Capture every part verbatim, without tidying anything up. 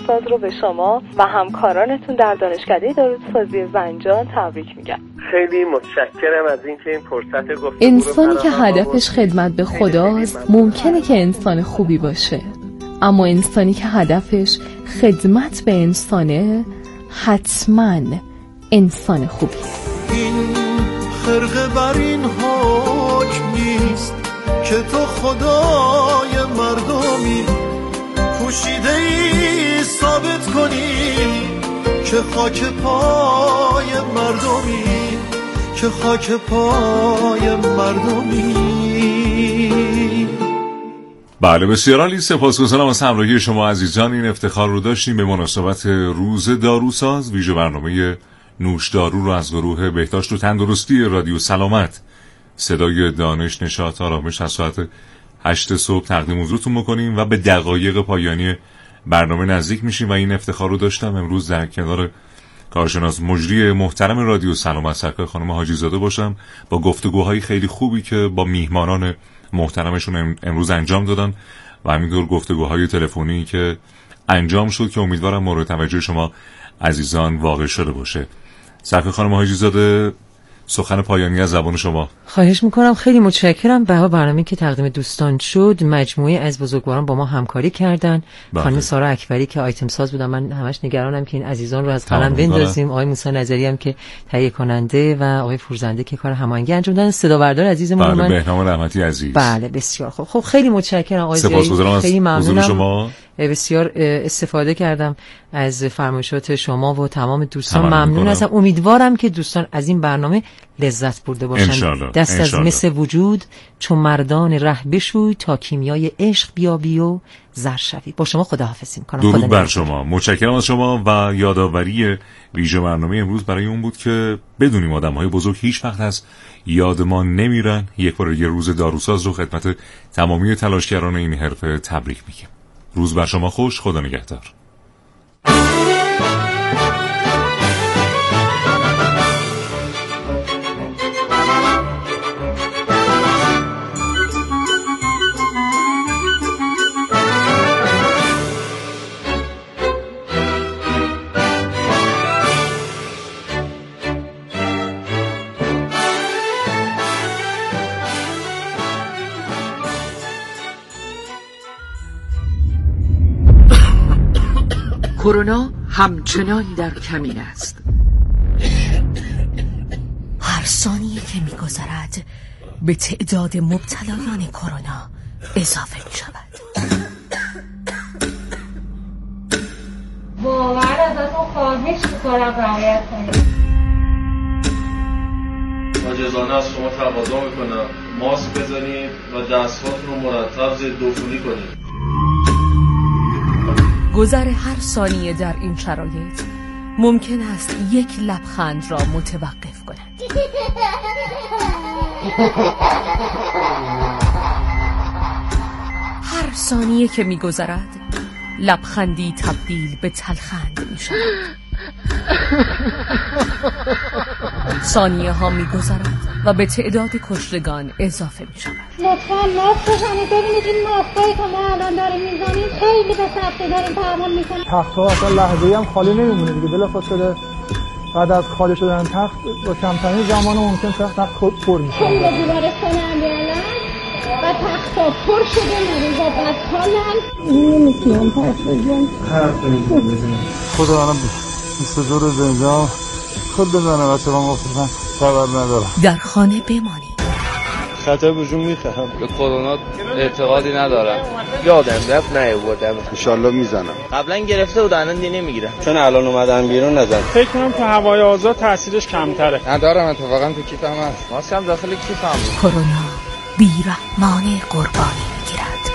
داروساز رو به شما و همکارانتون در دانشکده داروسازی زنجان تبریک میگم. خیلی متشکرم از اینکه این فرصت گفتگو رو انسانی که هدفش خدمت به خداست ممکنه که انسان خوبی باشه، اما انسانی که هدفش خدمت به انسانه حتما انسان خوبی. این خرقه بر این حکم نیست که تو خدای مردمی، پوشیده ای ثابت کنی که خاک پای مردمی، که خاک پای مردمی. بله بسیار عالی، سپاسگزارم از همراهی شما عزیزان. این افتخار رو داشتیم به مناسبت روز داروساز. ویژه برنامه نوشدارو رو از گروه بهداشت و تندرستی رادیو سلامت صدای دانش نشاط آرامش از ساعت هشت صبح تقدیم حضورتون میکنیم و به دقایق پایانی برنامه نزدیک میشیم و این افتخار رو داشتم امروز در کنار کارشناس مجری محترم رادیو سلامت سرکار خانم حاجی زاده باشم با گفتگوهای خیلی خوبی که با میهمانان محترمشون امروز انجام دادن و همینطور گفتگوهای تلفنی که انجام شد که امیدوارم مورد توجه شما عزیزان واقع شده باشه. سرکار خانم حاجی زاده، سخن پایانی از زبان شما. خواهش میکنم. خیلی متشکرم. به برنامه‌ای که تقدیم دوستان شد، مجموعه از بزرگواران با ما همکاری کردن. خانم سارا اکبری که آیتم ساز بودن، من همش نگرانم که این عزیزان رو از قلم بندازیم. آقای موسی نظری هم که تهیه کننده و آقای فروزنده که کار هماهنگی انجام دادن. صدا بردار عزیزمون بله من بهنام رحمتی عزیز. بله بسیار خوب. خب خیلی متشکرم آقای زیایی. خیلی ممنونم شما. بسیار استفاده کردم از فرمایشات شما و تمام دوستان. ممنون ازم. امیدوارم که دوستان از این برنامه لذت برده باشن. انشالله. دست انشالله. از مس وجود چون مردان ره بشوی تا کیمیای عشق بیابی و زر شوی. با شما خداحافظی میکنم. درود خدا بر شما. متشکرم از شما و یادآوری ویژه برنامه امروز برای اون بود که بدونیم آدم‌های بزرگ هیچ وقت از یاد ما نمیرن. یک بار یه روز داروساز رو خدمت تمامی تلاشگران این حرفه تبریک میگیم. روز بر شما خوش. خدا نگهدار. کرونا همچنان در کمین است. هر ثانیه که می‌گذرد به تعداد مبتلایان کرونا اضافه می‌شود. واقعا ازتون خواهش می‌کنم رعایت کنید. عاجزانه از شما تقاضا می‌کنم ماسک بزنید و دست‌هاتون رو مرتب ضد عفونی کنید. گذر هر ثانیه در این شرایط ممکن است یک لبخند را متوقف کند. هر ثانیه که می‌گذرد لبخندی تبدیل به تلخند می‌شود. ثانیه ها می‌گذرد و به تعداد کشتگان اضافه می‌شود. لطفاً ماسک بزنید. ببینید این ماسکایی که ما الان داریم می‌زنیم خیلی به سختی داریم تحمل می‌کنیم. تخت‌ها اصلا لحظه‌ای هم خالی نمی‌مونه دیگه. بلافاصله بعد از خالی شدن تخت با کمترین زمان ممکن تخت پر میشه. خیلی بیمارستان امیرالله و تخت‌ها پر شده، مریضا بدحالن. نمی‌تونم حرف بزنم. حرف بزنم. خدا الان بیست و دو روز اینجا خود بزنه بچه با مفتن خبر ندارم. در خانه بمانید. خطر بجون میخواهم. به کرونا اعتقادی ندارم. یادم رفت نیاوردم. انشالله میزنم. قبلا گرفته بود الان دیگه نمیگیرم. چون الان اومدن بیرون نزن. فکر کنم تو هوای آزاد تاثیرش کمتره. ندارم اتفاقا تو کیفم هست. ماسک هم داخل کیفم بود. کرونا بی‌رحمانه قربانی میگیرد.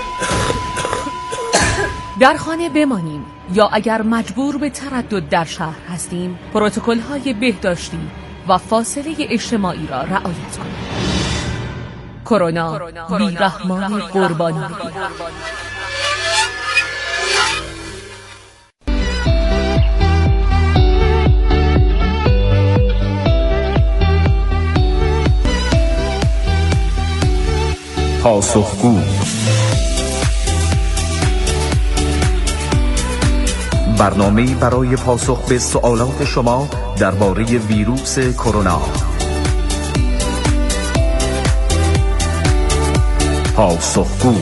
در خانه بمانیم یا اگر مجبور به تردد در شهر هستیم پروتکل‌های بهداشتی و فاصله اجتماعی را رعایت کنیم. کرونا بی‌رحمانه قربانی میگیرد. پاسخگو برنامه‌ای برای پاسخ به سوالات شما درباره ویروس کرونا. پاسخگو.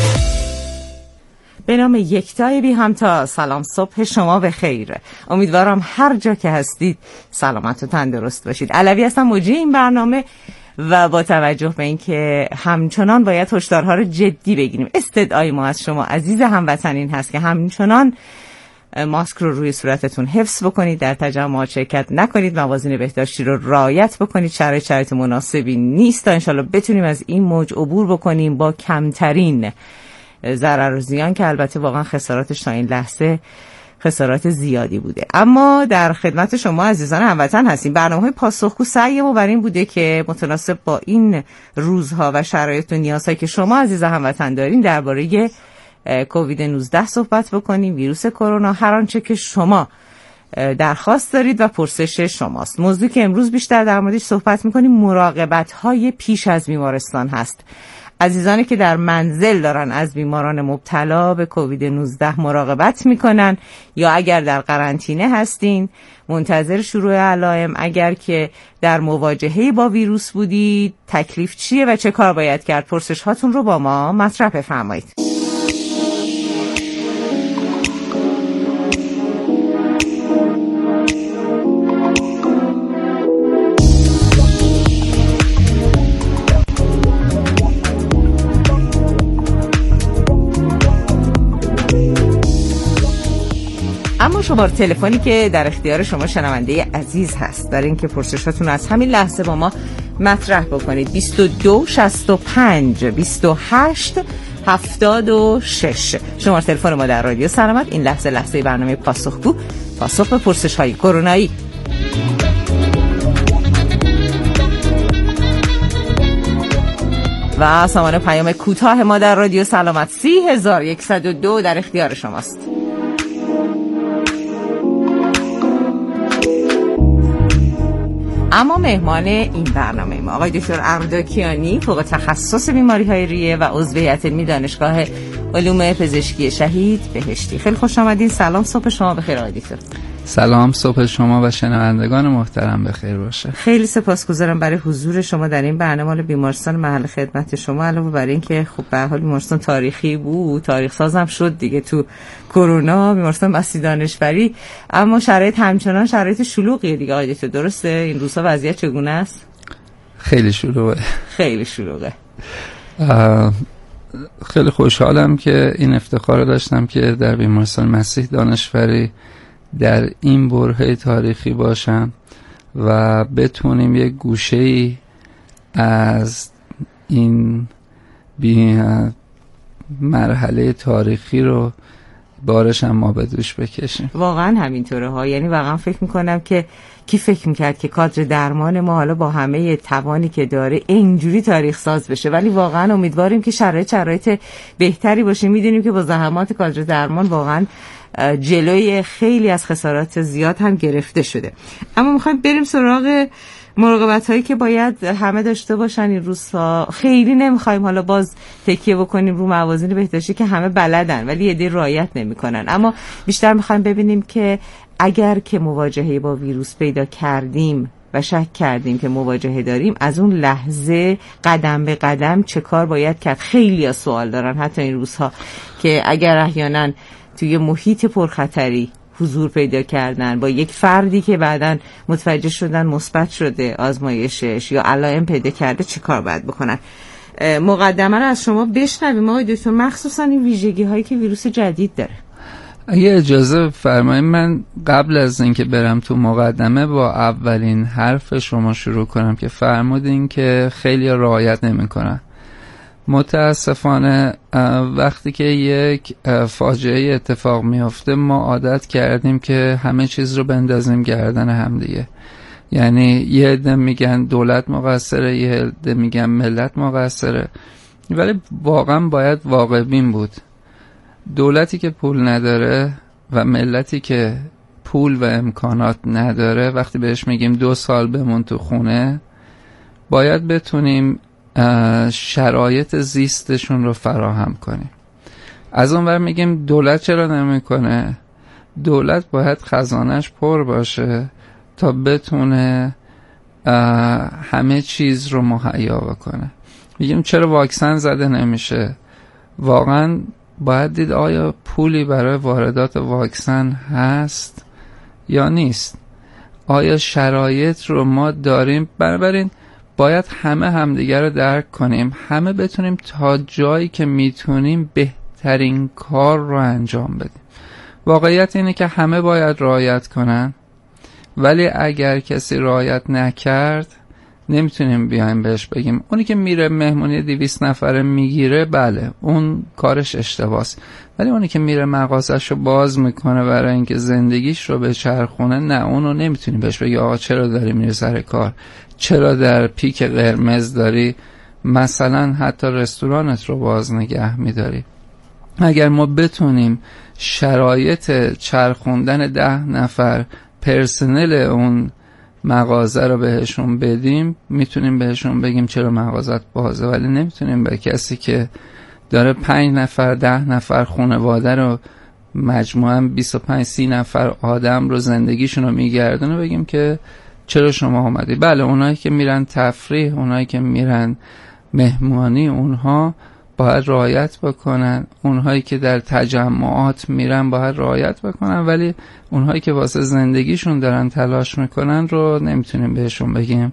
به نام یکتای بی همتا، سلام، صبح شما بخیر. امیدوارم هر جا که هستید سلامت و تندرست باشید. علوی هستم، مجری این برنامه، و با توجه به اینکه همچنان باید هشدارها رو جدی بگیریم، استدعای ما از شما عزیز هموطنین هست که همچنان ماسک رو روی صورتتون حفظ بکنید، در تجمعات شرکت نکنید، موازین بهداشتی رو رعایت بکنید. شرایط شرایط مناسبی نیست تا انشالله بتونیم از این موج عبور بکنیم با کمترین ضرر و زیان، که البته واقعا خساراتش تا این لحظه خسارات زیادی بوده. اما در خدمت شما عزیزان هموطن هستیم. برنامه‌های پاسخگو سعی ما بر این بوده که متناسب با این روزها و شرایط و نیازهایی که شما عزیز هموطن دارین درباره کووید نوزده صحبت بکنیم، ویروس کرونا، هر آنچه که شما درخواست دارید و پرسش شماست. موضوعی که امروز بیشتر در موردش صحبت می‌کنیم مراقبت‌های پیش از بیمارستان هست. عزیزانی که در منزل دارن از بیماران مبتلا به کووید نوزده مراقبت میکنن، یا اگر در قرنطینه هستین منتظر شروع علائم، اگر که در مواجهه با ویروس بودید، تکلیف چیه و چه کار باید کرد؟ پرسش هاتون رو با ما مطرح بفرمایید. اما شماره تلفنی که در اختیار شما شنونده عزیز هست برای اینکه پرسشاتون از همین لحظه با ما مطرح بکنید، بیست و دو شصت و پنج بیست و هشت هفتاد و شش شماره تلفن ما در رادیو سلامت. این لحظه لحظه برنامه پاسخگو، پاسخ به پرسش های کرونایی. و سامان پیام کوتاه ما در رادیو سلامت سی هزار و صد و دو در اختیار شماست. اما مهمان این برنامه ما آقای دکتر اردکیانی، فوق تخصص بیماری‌های ریه و عضو هیئت علمی دانشگاه علوم پزشکی شهید بهشتی. خیلی خوش آمدین. سلام، صبح شما بخیر آقای دکتر. سلام، صبح شما و شنوندگان محترم بخیر باشه. خیلی سپاسگزارم برای حضور شما در این برنامه. بیمارستان محل خدمت شما علاوه بر این که خب به هر حال بیمارستان تاریخی بود، تاریخ سازم شد دیگه تو کرونا، بیمارستان مسیح دانشوری، اما شرایط همچنان شرایط شلوغیه دیگه آقای دکتر، درسته؟ این روزها وضعیت چگونه است؟ خیلی شلوغه. خیلی شلوغه. خیلی خوشحالم که این افتخار رو داشتم که در بیمارستان مسیح دانشوری در این برهه تاریخی باشم و بتونیم یک گوشه‌ای از این بی مرحله تاریخی رو بارش هم ما به دوش بکشیم. واقعا همینطوره ها، یعنی واقعا فکر میکنم که کی فکر میکرد که کادر درمان ما حالا با همه توانی که داره اینجوری تاریخ ساز بشه، ولی واقعا امیدواریم که شرایط شرایط بهتری باشه. میدونیم که با زحمات کادر درمان واقعا جلوی خیلی از خسارات زیاد هم گرفته شده. اما میخوایم بریم سراغ مراقبت هایی که باید همه داشته باشن این روزها. خیلی نمیخوایم حالا باز تکیه بکنیم رو موازین بهداشتی که همه بلدن ولی یه دی رعایت نمیکنن، اما بیشتر میخوایم ببینیم که اگر که مواجهه با ویروس پیدا کردیم و شک کردیم که مواجهه داریم، از اون لحظه قدم به قدم چه کار باید کرد. خیلی از سوال دارن حتی این روزها که اگر احیانا توی محیط پرخطری حضور پیدا کردن با یک فردی که بعداً متوجه شدن مثبت شده آزمایشش یا علائم پیدا کرده چه کار باید بکنن. مقدمه رو از شما بشنویم آقای دکتر، مخصوصا این ویژگی هایی که ویروس جدید داره. اگه اجازه فرمایید من قبل از اینکه برم تو مقدمه با اولین حرف شما شروع کنم که فرمودین که خیلی رعایت نمی‌کنن. متاسفانه وقتی که یک فاجعه اتفاق میفته ما عادت کردیم که همه چیز رو بندازیم گردن هم دیگه. یعنی یه عده میگن دولت مقصره، یه عده میگن ملت مقصره، ولی واقعا باید واقع بین بود. دولتی که پول نداره و ملتی که پول و امکانات نداره وقتی بهش میگیم دو سال بمون تو خونه، باید بتونیم شرایط زیستشون رو فراهم کنیم. از اون ور میگیم دولت چرا نمیکنه؟ دولت باید خزانش پر باشه تا بتونه همه چیز رو مهیا بکنه. میگیم چرا واکسن زده نمیشه؟ واقعا باید دید آیا پولی برای واردات واکسن هست یا نیست. آیا شرایط رو ما داریم؟ بنابراین باید همه همدیگر رو درک کنیم، همه بتونیم تا جایی که میتونیم بهترین کار رو انجام بدیم. واقعیت اینه که همه باید رعایت کنن، ولی اگر کسی رعایت نکرد نمیتونیم بیایم بهش بگیم اونی که میره مهمونی دویست نفره میگیره بله اون کارش اشتباهه، ولی اونی که میره مغازش رو باز میکنه برای اینکه زندگیش رو بچرخونه، نه اونو نمیتونی بهش بگی آقا چرا داری میری سر کار، چرا در پیک قرمز داری مثلا حتی رستورانت رو باز نگه میداری. اگر ما بتونیم شرایط چرخوندن ده نفر پرسنل اون مغازه رو بهشون بدیم، میتونیم بهشون بگیم چرا مغازت بازه، ولی نمیتونیم به کسی که داره پنج نفر ده نفر خانواده رو مجموعاً بیست و پنج سی نفر آدم رو زندگیشون رو میگردونه بگیم که چرا شما اومدی. بله اونایی که میرن تفریح، اونایی که میرن مهمانی، اونها باید رعایت بکنن، اونهایی که در تجمعات میرن باید رعایت بکنن، ولی اونهایی که واسه زندگیشون دارن تلاش میکنن رو نمیتونیم بهشون بگیم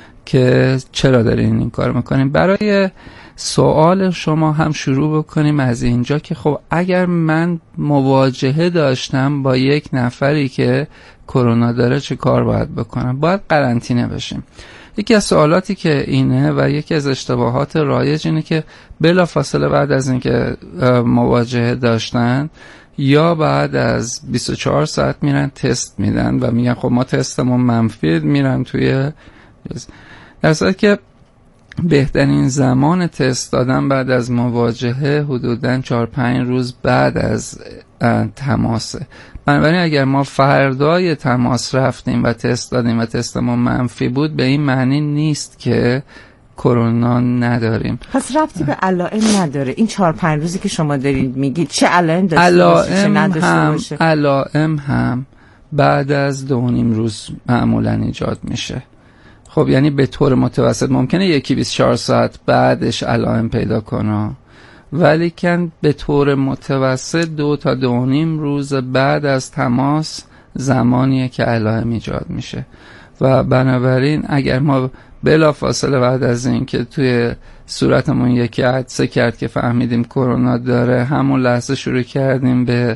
که چرا دارین این کار میکنیم. برای سوال شما هم شروع بکنیم از اینجا که خب اگر من مواجهه داشتم با یک نفری که کرونا داره چه کار باید بکنم؟ باید قرنطینه بشیم. یکی از سوالاتی که اینه و یکی از اشتباهات رایج اینه که بلافاصله بعد از اینکه مواجهه داشتن یا بعد از بیست و چهار ساعت میرن تست میدن و میگن خب ما تستمون منفی، میرن توی در صورتی که بهترین زمان تست دادن بعد از مواجهه حدوداً چهار پنج روز بعد از تماسه. بنابراین اگر ما فردای تماس رفتیم و تست دادیم و تستمون منفی بود به این معنی نیست که کرونا نداریم. پس ربطی به علائم نداره. این چهار پنج روزی که شما دارید میگید چه علائم داشته علائم هم باشه؟ علائم هم بعد از دو نیم روز معمولا ایجاد میشه. خب یعنی به طور متوسط ممکنه یکی بیست و چهار ساعت بعدش علائم پیدا کنه، ولی کن به طور متوسط دو تا دو نیم روز بعد از تماس زمانیه که علائم ایجاد میشه و بنابراین اگر ما بلافاصله بعد از این که توی صورتمون یکی عطسه کرد که فهمیدیم کرونا داره همون لحظه شروع کردیم به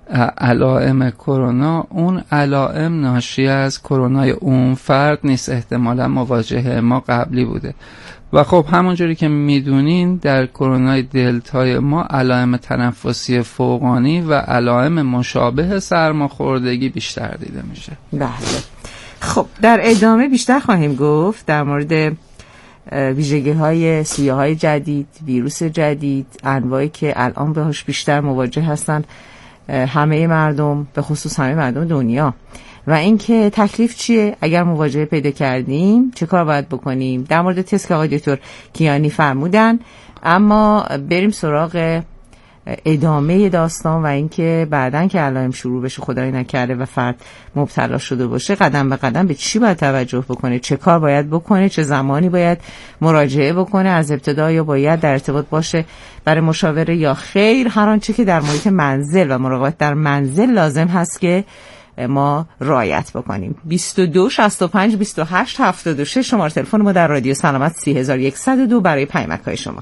علائم کرونا، اون علائم ناشی از کرونای اون فرد نیست، احتمالا مواجهه ما قبلی بوده و خب همونجوری که میدونین در کرونای دلتای ما علائم تنفسی فوقانی و علائم مشابه سرماخوردگی بیشتر دیده میشه. بله. خب در ادامه بیشتر خواهیم گفت در مورد ویژگی های سویه های جدید، ویروس جدید، انواعی که الان بهش بیشتر مواجه هستن همه مردم، به خصوص همه مردم دنیا، و اینکه تکلیف چیه اگر مواجهه پیدا کردیم، چه کار باید بکنیم. در مورد تست که آقای دکتر کیانی فرمودن، اما بریم سراغ ادامه داستان و اینکه بعدن که علائم شروع بشه خدای نکرده و فرد مبتلا شده باشه قدم به قدم به چی باید توجه بکنه، چه کار باید بکنه، چه زمانی باید مراجعه بکنه، از ابتدا یا باید در ارتباط باشه برای مشاوره یا خیر، هر آنچه که در محیط منزل و مراقبت در منزل لازم هست که ما رعایت بکنیم. بیست و دو شصت و پنج بیست و هشت هفتاد و شش شماره تلفن ما در رادیو سلامت سی هزار و صد و دو برای پیامک‌های شما.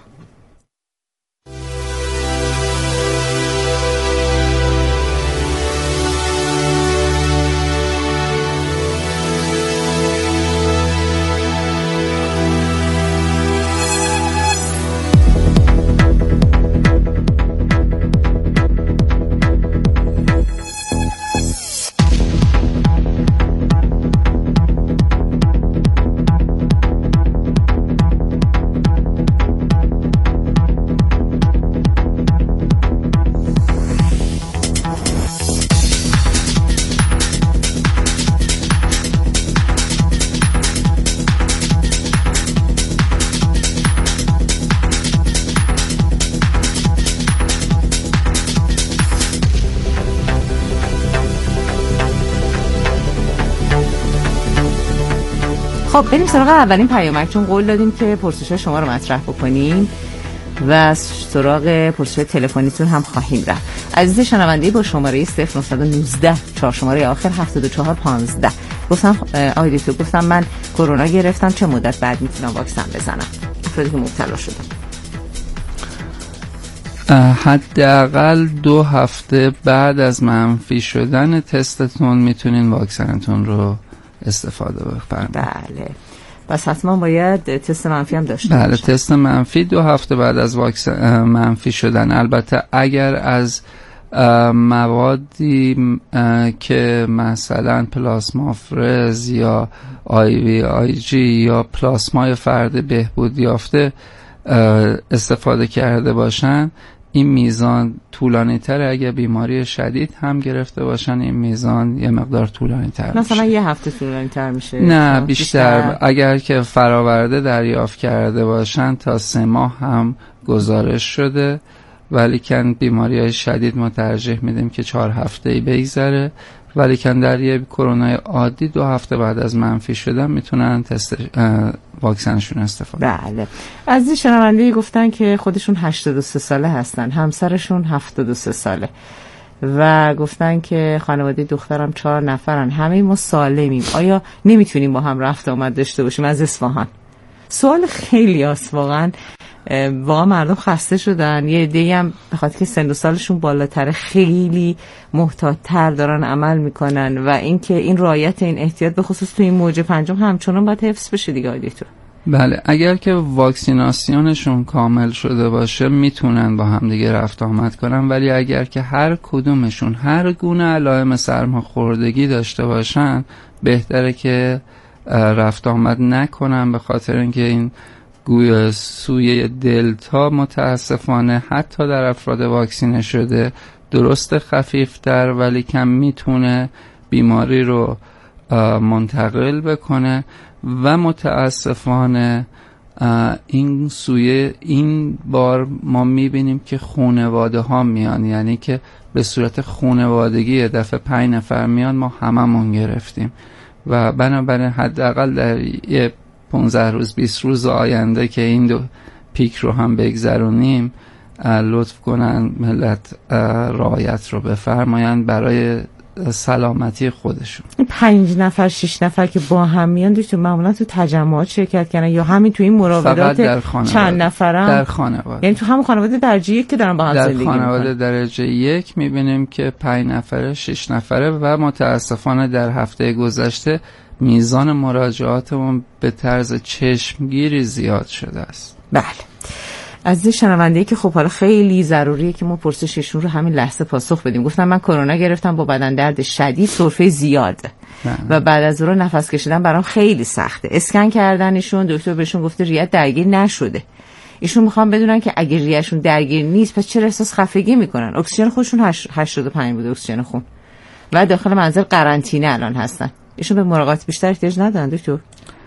خب بریم سراغ اولین پیامک، چون قول دادیم که پرسش شما رو مطرح بکنیم و سراغ پرسش تلفنیتون هم خواهیم رفت. عزیز شنونده با شماره صفر نه یک نه چهار شماره آخر هفتاد و چهار پانزده گفتم آقای دکتر، گفتم من کرونا گرفتم، چه مدت بعد میتونم واکسن بزنم؟ افرادی که مبتلا شدن حداقل دو هفته بعد از منفی شدن تستتون میتونین واکسنتون رو استفاده بفرمایید. بله، پس حتما باید تست منفی هم داشته بله باشه. تست منفی دو هفته بعد از واکسن منفی شدن. البته اگر از موادی که مثلا پلاسمافرز یا آی وی آی جی یا پلاسمای فرد بهبود یافته استفاده کرده باشن، این میزان طولانی تره. اگه بیماری شدید هم گرفته باشن این میزان یه مقدار طولانی تر میشه. مثلا یه هفته طولانی تر میشه؟ نه بیشتر, بیشتر. اگر که فراورده دریافت کرده باشن تا سه ماه هم گزارش شده، ولی کن بیماری های شدید ما ترجیح میدیم که چهار هفته ای بگذره، ولی کن در یه کرونا عادی دو هفته بعد از منفی شدن میتونن تست واکسنشون استفاده. بله. از این شنونده گفتن که خودشون هشتاد و سه ساله هستن، همسرشون هفتاد و سه ساله و گفتن که خانواده دخترم چهار نفرن، همه ما سالمیم، آیا نمیتونیم با هم رفت آمد داشته باشیم از اصفهان؟ سوال خیلی هست واقعا. واقعا مردم خسته شدن، یه عده‌ای هم به خاطر که سن و سالشون بالاتر خیلی محتاط‌تر دارن عمل میکنن و اینکه این رعایت این احتیاط به خصوص تو این موج پنجم همچنان باید حفظ بشه دیگه آقای دکتر. بله، اگر که واکسیناسیونشون کامل شده باشه میتونن با هم دیگه رفت آمد کنن، ولی اگر که هر کدومشون هر گونه علائم سرماخوردگی داشته باشن بهتره که رفت آمد نکنن، به خاطر اینکه این گویا سویه دلتا متاسفانه حتی در افراد واکسینه شده درست خفیفتر ولی کم میتونه بیماری رو منتقل بکنه و متاسفانه این سویه این بار ما میبینیم که خانواده ها میان، یعنی که به صورت خانوادگی یه دفعه پنج نفر میان، ما هممون گرفتیم و بنابراین حداقل در یه پانزده روز بیست روز آینده که این دو پیک رو هم بگذرونیم لطف کنن ملت رعایت رو بفرمایند برای سلامتی خودشون. پنج نفر شش نفر که با هم میان دوستون معمولا تو تجمعات شرکت کردن یا همین تو این مراودات چند نفرن؟ در خانواده، یعنی تو همون خانواده درجه یک که دارن با هم زندگی میکنن. در خانواده درجه یک میبینیم که پنج نفره شش نفره و متاسفانه در هفته گذشته میزان مراجعاتمون به طرز چشمگیری زیاد شده است. بله. از شنونده‌ای که خب حالا خیلی ضروریه که ما پرسششون رو همین لحظه پاسخ بدیم. گفتم من کرونا گرفتم با بدن درد شدید، سرفه زیاد و بعد از اون نفس کشیدن برام خیلی سخته. اسکن کردنشون دکتر بهشون گفته ریه درگیر نشده. ایشون میخوام بدونن که اگه ریهشون درگیر نیست پس چرا احساس خفگی میکنن؟ اکسیژن خودشون هشتاد و پنج بوده اکسیژن خون و داخل منزل قرنطینه الان هستن. ایشون به مراقبت بیشتر احتیاج ندارن دکتر؟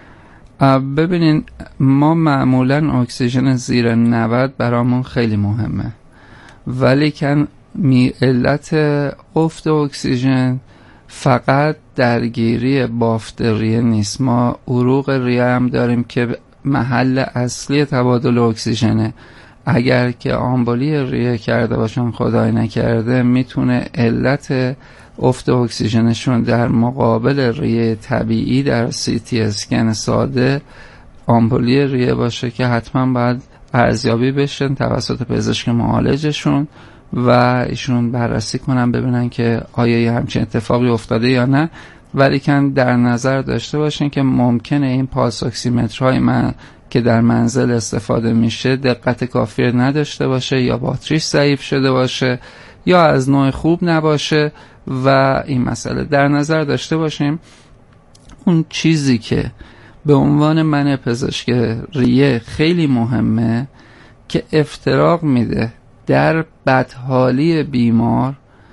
ببینین ما معمولا اکسیژن زیر نود برامون خیلی مهمه، ولی کن می علت افت اکسیژن فقط درگیری بافت ریه نیست. ما عروق ریه هم داریم که محل اصلی تبادل اکسیژنه. اگر که آمبولی ریه کرده باشن خدای نکرده میتونه علت افت اکسیژنشون در مقابل ریه طبیعی در سی تی اسکن ساده آمبولی ریه باشه که حتما باید ارزیابی بشن توسط پزشک معالجشون و ایشون بررسی کنن ببینن که آیا یه همچین اتفاقی افتاده یا نه. ولی کن در نظر داشته باشین که ممکنه این پالس اکسیمترهای من که در منزل استفاده میشه دقت کافی نداشته باشه یا باتریش ضعیف شده باشه یا از نوع خوب نباشه و این مسئله در نظر داشته باشیم. اون چیزی که به عنوان من پزشک ریه خیلی مهمه که افتراق میده در بدحالی بیمار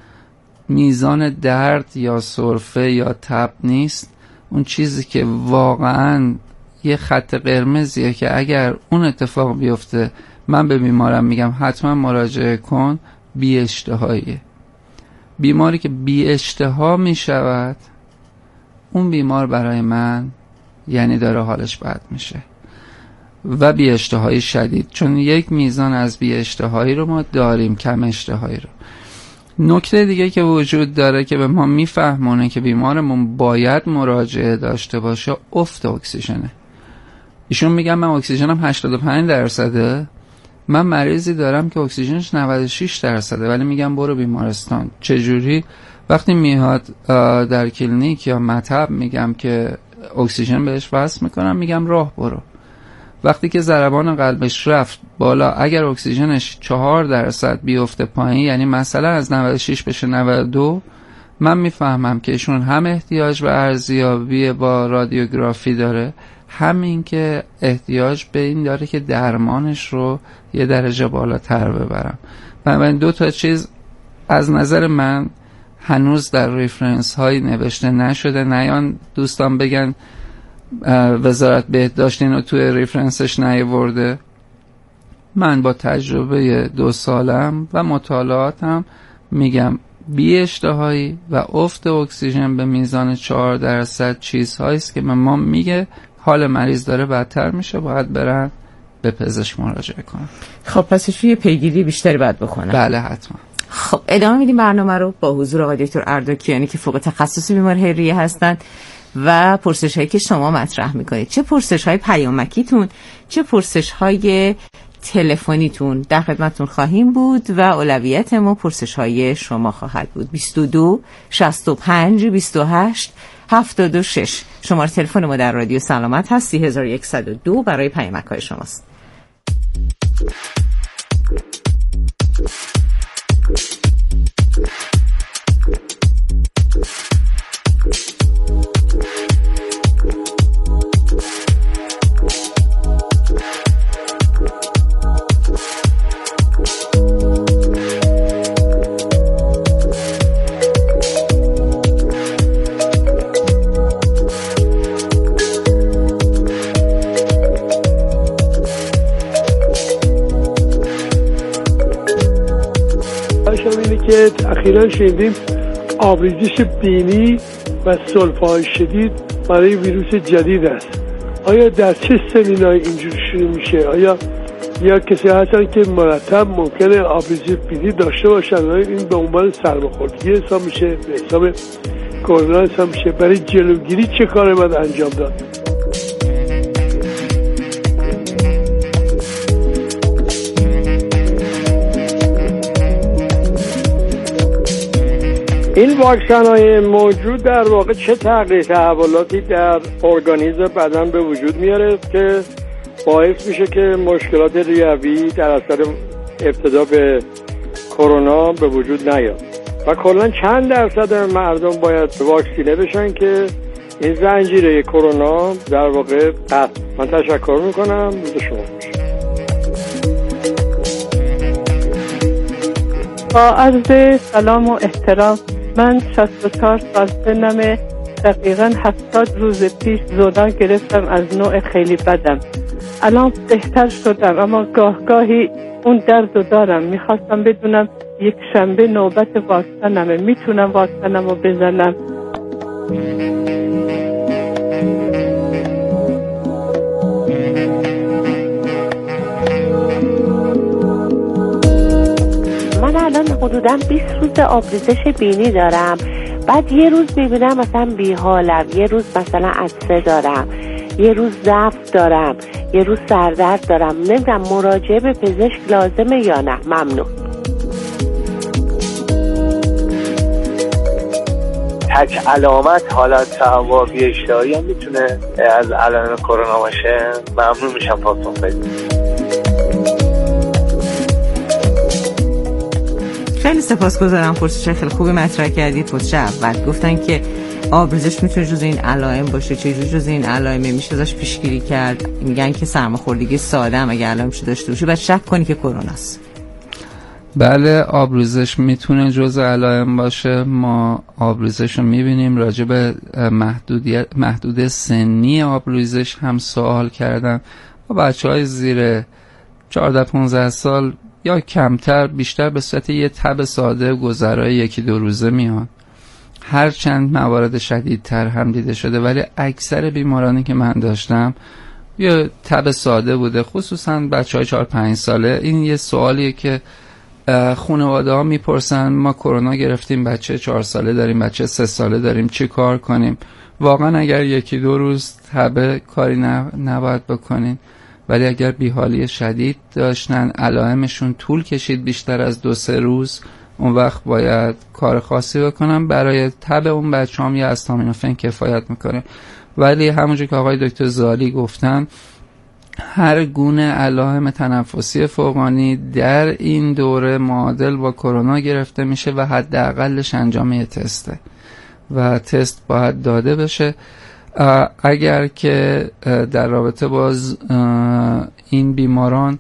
میزان درد یا سرفه یا تب نیست. اون چیزی که واقعاً یه خط قرمزیه که اگر اون اتفاق بیفته من به بیمارم میگم حتما مراجعه کن، بی اشتهاییه. بیماری که بی اشتها میشود اون بیمار برای من یعنی داره حالش بد میشه و بی اشتهایی شدید، چون یک میزان از بی اشتهایی رو ما داریم، کم اشتهایی رو. نکته دیگه که وجود داره که به ما میفهمونه که بیمارمون باید مراجعه داشته باشه افت اکسیژنه. ایشون میگن من اکسیژنم هشتاد و پنج درصده، من مریضی دارم که اکسیژنش نود و شش درصده ولی میگم برو بیمارستان. چجوری؟ وقتی میاد در کلینیک یا مطب میگم که اکسیژن بهش وصل میکنم، میگم راه برو. وقتی که ضربان قلبش رفت بالا، اگر اکسیژنش چهار درصد بیفته پایین، یعنی مثلا از نود و شش بشه نود و دو، من میفهمم که ایشون هم احتیاج به ارزیابی با رادیوگرافی داره، همین که احتیاج به این داره که درمانش رو یه درجه بالاتر ببرم. بنابراین دو تا چیز از نظر من هنوز در ریفرنس هایی نوشته نشده. نیان دوستان بگن وزارت بهداشت اینو توی ریفرنسش نیاورده. من با تجربه دو سالم و مطالعاتم میگم بی اشتهایی و افت اکسیژن به میزان چهار درصد چیزهایی است که به ما میگه حال مریض داره بدتر میشه، باید برن به پزشک مراجعه کنن. خب پس یه پیگیری بیشتری باید بکنن. بله حتما. خب ادامه میدیم برنامه رو با حضور آقای دکتر اردوکیانی که فوق تخصص بیماری ریه هستند و پرسش هایی که شما مطرح میکنید، چه پرسش های پیامکیتون چه پرسش های تلفنیتون، در خدمتتون خواهیم بود و اولویت ما پرسش های شما خواهد بود. بیست و دو شصت و پنج بیست و هشت هفتاد و شش شماره تلفن ما در رادیو سلامت هست. سه هزار و صد و دو برای پیامک های شماست. که اخیراً شنیدیم آبریزش بینی و سلفه‌های شدید برای ویروس جدید است. آیا در چه سنینای اینجوری شروع میشه؟ آیا یا کسی هستن که مرتب ممکنه آبریزش بینی داشته باشن؟ آیا این به عنوان سرماخوردگی حساب میشه؟ به حساب کرونا حساب میشه؟ برای جلوگیری چه کاری باید انجام داد؟ این واکسن های موجود در واقع چه تغییر تحولاتی در ارگانیسم بدن به وجود میاره که باعث میشه که مشکلات ریوی در اثر ابتلا به کرونا به وجود نیاد و کلا چند درصد مردم باید واکسینه بشن که این زنجیره کرونا در واقع قطع. من تشکر میکنم. روز شما باشه. با عرض سلام و احترام، من شصت و چهار سال سنمه، دقیقاً هفتاد روز پیش زودان گرفتم از نوع خیلی بدم. الان بهتر شدم اما گاه گاهی اون درد رو دارم. میخواستم بدونم یک شنبه نوبت واکسنمه، میتونم واکسنم رو بزنم؟ من الان حدوداً بیست روز آبریزش بینی دارم. بعد یه روز میبینم مثلا بیحالم، یه روز مثلا عطسه دارم، یه روز ضعف دارم، یه روز سردرد دارم. نمیدونم مراجعه به پزشک لازمه یا نه؟ ممنون. تک علامت حالت هوایی اشتهایی هم میتونه از علائم کرونا باشه؟ ممنون میشم پاسخ بدید. خیلی سپاسگزارم. پرسش خیلی خوبی مطرح کردید. پرسش اول گفتن که آبریزش میتونه جز این علائم باشه، چجوری جز این علائم میشه ازش پیشگیری کرد؟ میگن که سرماخوردگی ساده هم اگه علائمش داشته باشه بعد شک کنی که کرونا است. بله، آبریزش میتونه جز علائم باشه. ما آبریزش رو میبینیم. راجع به محدودیت محدود سنی آبریزش هم سوال کردن و بچه های زیر چهارده پانزده سال یا کمتر بیشتر به صورت یه تب ساده گذرای یکی دو روزه میان. هر چند موارد شدیدتر هم دیده شده، ولی اکثر بیمارانی که من داشتم یه تب ساده بوده، خصوصا بچه های چهار پنج ساله. این یه سوالیه که خانواده ها میپرسن ما کرونا گرفتیم، بچه چهار ساله داریم، بچه سه ساله داریم، چی کار کنیم؟ واقعا اگر یکی دو روز تب کاری نباید بکنین، ولی اگر بیحالی شدید داشتن، علائمشون طول کشید بیشتر از دو سه روز، اون وقت باید کار خاصی بکنم. برای تب اون بچه هم یه استامینوفن کفایت میکنه. ولی همونجور که آقای دکتر زالی گفتن، هر گونه علائم تنفسی فوقانی در این دوره معادل با کرونا گرفته میشه و حداقلش انجام یه تسته و تست باید داده بشه. اگر که در رابطه با این بیماران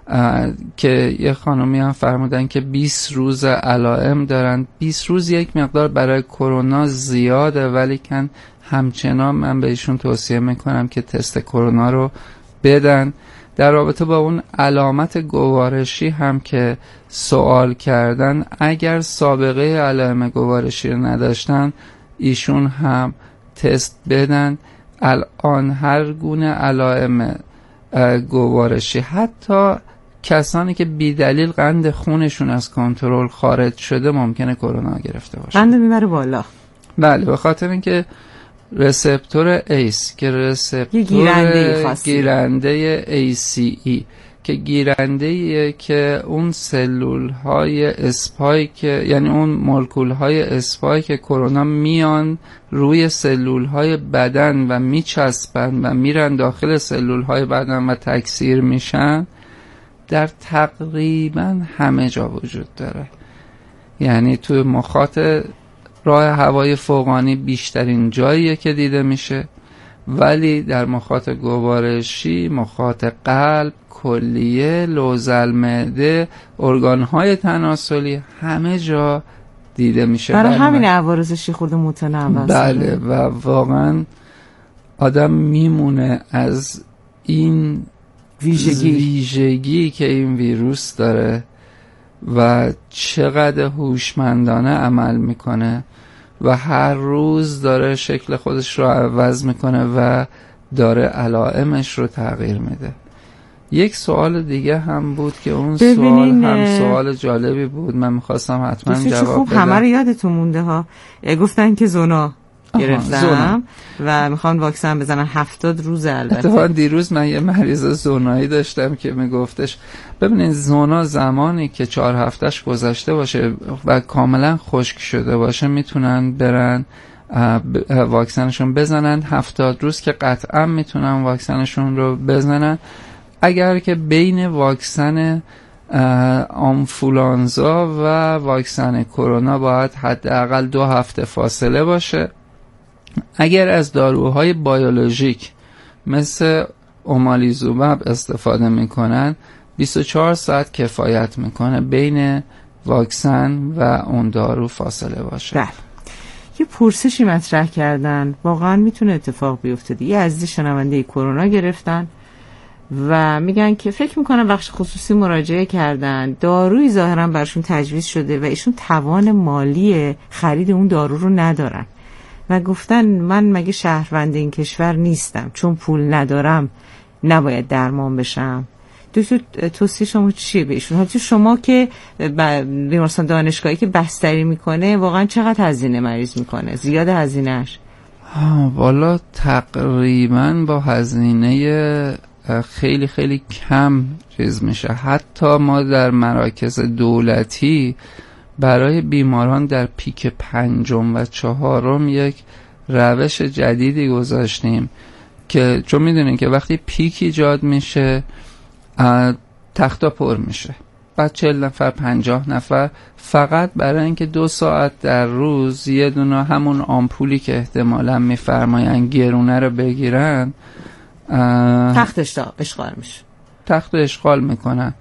که یه خانمی هم فرمودن که بیست روز علائم دارن، بیست روز یک مقدار برای کرونا زیاده، ولی کن همچنان من بهشون توصیه میکنم که تست کرونا رو بدن. در رابطه با اون علامت گوارشی هم که سوال کردن، اگر سابقه علائم گوارشی رو نداشتن ایشون هم تست بدن. الان هر گونه علائم گوارشی، حتی کسانی که بی دلیل قند خونشون از کنترل خارج شده ممکنه کرونا گرفته باشه. قند میبره بالا. بله، به خاطر اینکه رسپتور ایس که رسپتور گیرنده, گیرنده ای سی ای که گیرنده که اون سلول های اسپایک، یعنی اون مولکول های اسپایک که کرونا میان روی سلول های بدن و میچسبن و میرن داخل سلول های بدن و تکثیر میشن، در تقریبا همه جا وجود داره. یعنی توی مخاط راه هوای فوقانی بیشترین جاییه که دیده میشه، ولی در مخاط گوارشی، مخاط قلب، کلیه، لوزل معده، ارگانهای تناسلی، همه جا دیده میشه. برای همین عوارضش خورده متنوع. بله، و واقعا آدم میمونه از این ویژگی ویژگی که این ویروس داره و چقدر هوشمندانه عمل میکنه و هر روز داره شکل خودش رو عوض میکنه و داره علائمش رو تغییر میده. یک سوال دیگه هم بود که اون سوال هم سوال جالبی بود، من میخواستم حتما جواب خوب بدم. همه رو یادتون مونده ها. گفتن که زونا گرفتم و میخوان واکسن بزنن هفتاد روز. البته اتفاقا دیروز من یه مریض زونایی داشتم که میگفتش ببینید زونا زمانی که چهار هفتهش گذشته باشه و کاملا خشک شده باشه میتونن برن واکسنشون بزنن. هفتاد روز که قطعا میتونن واکسنشون رو بزنن. اگر که بین واکسن آنفولانزا و واکسن کرونا باید حداقل دو هفته فاصله باشه. اگر از داروهای بیولوژیک مثل اومالیزوماب استفاده میکنن بیست و چهار ساعت کفایت میکنه بین واکسن و اون دارو فاصله باشه. بله. یه پرسشی مطرح کردن، واقعا میتونه اتفاق بیفته. یه عزیز شنونده کرونا گرفتن و میگن که فکر میکنم بخش خصوصی مراجعه کردن، داروی ظاهرا برشون تجویز شده و ایشون توان مالی خرید اون دارو رو ندارن و گفتن من مگه شهروند این کشور نیستم، چون پول ندارم نباید درمان بشم. دکتر توصیه شما چیه بهشون؟ حتی شما که بیمارستان دانشگاهی که بستری میکنه واقعا چقدر هزینه مریض میکنه؟ زیاد هزینهش؟ والا تقریبا با هزینه خیلی خیلی کم چیز میشه. حتی ما در مراکز دولتی برای بیماران در پیک پنجم و چهارم یک روش جدیدی گذاشتیم که چون میدونین که وقتی پیک ایجاد میشه تختا پر میشه، بعد چهل نفر پنجاه نفر فقط برای اینکه دو ساعت در روز یه دونه همون آمپولی که احتمالاً میفرماین گرونه رو بگیرن تختش اشغال میشه، تخت اشغال میکنن.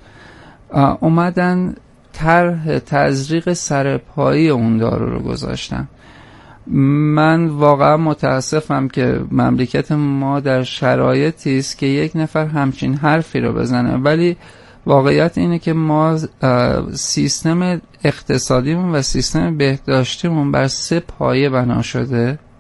اومدن طرح تزریق سرپایی اون دارو رو گذاشتن. من واقعا متاسفم که مملکت ما در شرایطی است که یک نفر همچین حرفی رو بزنه، ولی واقعیت اینه که ما سیستم اقتصادیمون و سیستم بهداشتیمون بر سه پایه بنا شده.